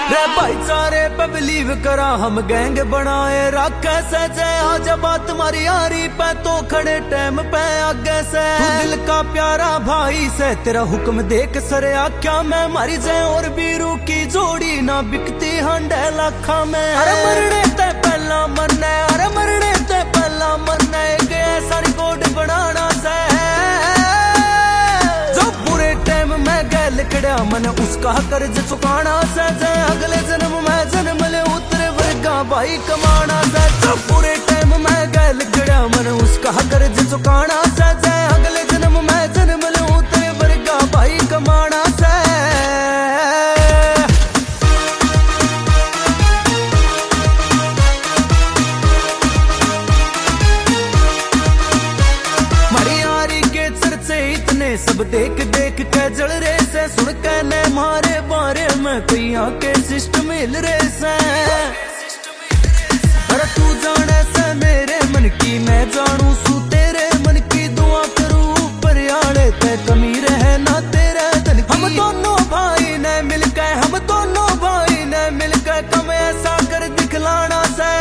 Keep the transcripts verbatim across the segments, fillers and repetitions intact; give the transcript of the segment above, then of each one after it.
रे भाईचारे पे बिलीव करा हम गैंग बनाए रखे से जय आज बात तुम्हारी यारी पे तो खड़े टाइम पे आगे से तू दिल का प्यारा भाई से तेरा हुक्म देख सरे आख्या मैं मारी जाए और बीरू की जोड़ी ना बिकती हंडे लाखा में। अरे मरने ते पहला मन है, अरे मरने ते पहला मन है एक ऐसा रिकॉर्ड बनाना से जो पूरे टाइम में गैल खड़ा मन उसका कर्ज चुकाना से अगले जन्म में जन्म ले उतरे वर्गा भाई कमाना से जो पूरे टाइम में गैल खड़ा मन उसका कर्ज चुकाना से अगले जन्म में जन्म ले उतरे वर्गा भाई कमाना से। सब देख देख के जल रहे से सुन के ने मारे बारे में कई आके सिस्टम हिल रहे से। अरे तू जाने से मेरे मन की मैं जानू सू तेरे मन की दुआ करूं ऊपर आड़े ते कमी रहे ना तेरे धन की। हम दोनों भाई ने मिलकर हम दोनों भाई ने मिलकर कम ऐसा कर दिखलाना से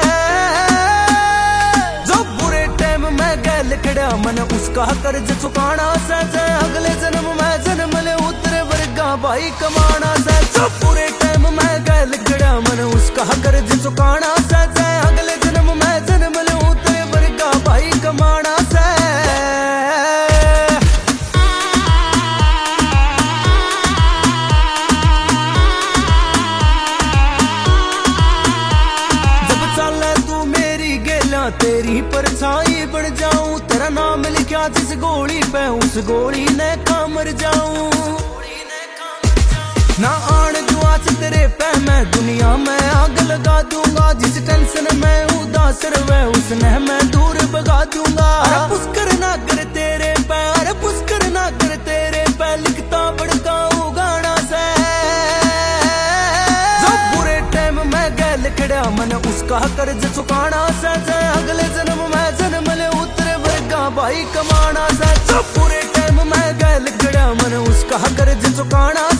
जो बुरे टाइम में गैल खड़ा मन उसका कर्ज चुकाना से अगले जन्म में जन्म ले उतरे वर्गा भाई कमाना से जो पूरे टाइम में गैल खड़ा मन उसका कर्ज चुकाना से अगले जन्म में जन्म ले उतरे वर्गा भाई कमाना से। जब चले तू मेरी गेला तेरी परछाई बन जाऊं तेरा नाम लिखा जिस गोली पे उस गोली ने का मर जाऊं ना आन जुआच तेरे पे मैं दुनिया में आग लगा दूंगा जिस टेंशन में उदास रहे उसने मैं दूर भगा दूंगा। अरे पुष्कर ना कर तेरे पे, अरे पुष्कर ना कर तेरे पे लिखता भड़काऊं गाना से जो बुरे टाइम में गैल खड़ा मन उसका कर्ज चुकाना से अगले जन्म में जन्म ले उतरे वर्गा भाई कमाना से जो पूरे टाइम में गैल खड़ा मन उसका कर्ज चुकाना